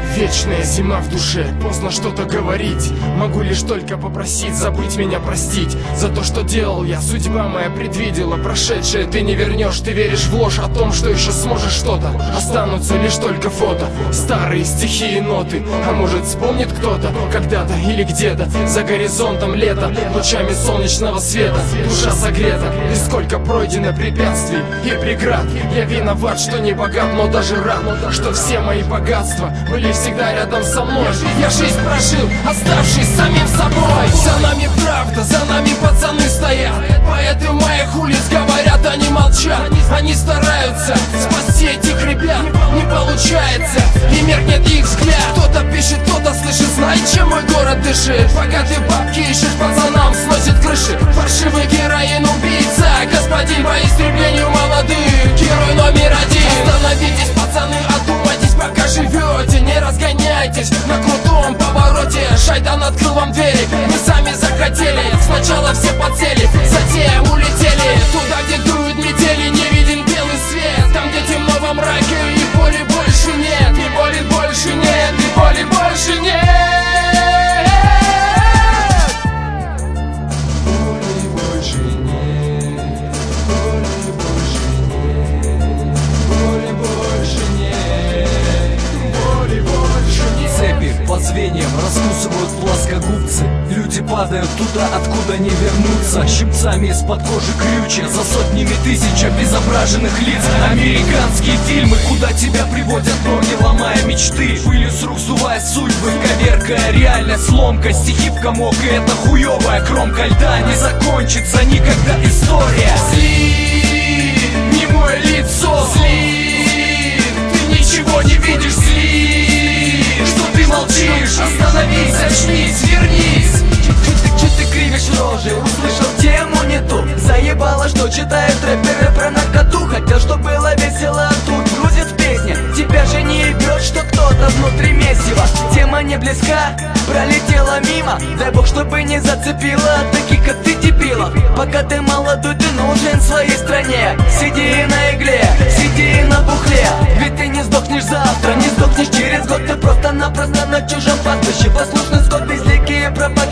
Вечная зима в душе, поздно что-то говорить. Могу лишь только попросить забыть меня, простить за то, что делал я. Судьба моя предвидела прошедшее, ты не вернешь. Ты веришь в ложь о том, что еще сможешь что-то. Останутся лишь только фото, старые стихи и ноты. А может вспомнит кто-то когда-то или где-то за горизонтом лето, лучами солнечного света душа согрета. И сколько пройдено препятствий и преград. Я виноват, что не богат, но даже рад, что все мои богатства были всегда рядом со мной. Я жизнь прожил, оставшись самим собой. За нами правда, за нами пацаны стоят. Поэты моих улиц говорят, они молчат. Они стараются спасти этих ребят, не получается, и меркнет их взгляд. Кто-то пишет, кто-то слышит, знает, чем мой город дышит. Пока ты бабки ищешь, пацанам сносит крыши. Фальшивый героин, убийца, господин по истреблению молодых. Герой номер один. Остановитесь, пацаны, одумайтесь, пока живете. Не разгоняйтесь на крутом повороте. Шайтан открыл вам двери, мы сами захотели. Сначала все подсели, затем улетели туда, где дуют метели, не виден белый свет. Там, где темно во мраке, и боли больше нет. И боли больше нет, и боли больше нет. По звеньям раскусывают плоскогубцы. Люди падают туда, откуда не вернуться. Щипцами из-под кожи крючья, за сотнями тысяч обезображенных лиц. Американские фильмы, куда тебя приводят ноги, ломая мечты. Пылью с рук сдувая судьбы, коверкая реальность, ломка. Стихи в комок, и эта хуевая кромка льда. Не закончится никогда история. Злин, не мое лицо. Злин, ты ничего не видишь. Злин, что ты молчишь? Остановись, очнись, вернись. Че ты кривишь рожи? Услышал тему не ту. Заебало, что читают рэперы про наркоту. Хотел, чтоб было весело, а тут грузит в песне. Тебя же не ебет, что кто-то внутри месива. Тема не близка, пролетела мимо. Дай бог, чтобы не зацепила таких, как ты, дебилов. Пока ты молодой, ты нужен своей стране. Сиди на игле, сиди на бухле. Ведь ты не сдохнешь завтра, не сдохнешь через год. Ты просто-напросто на чужом пастбище. Послушный скот, безликие пропаганды.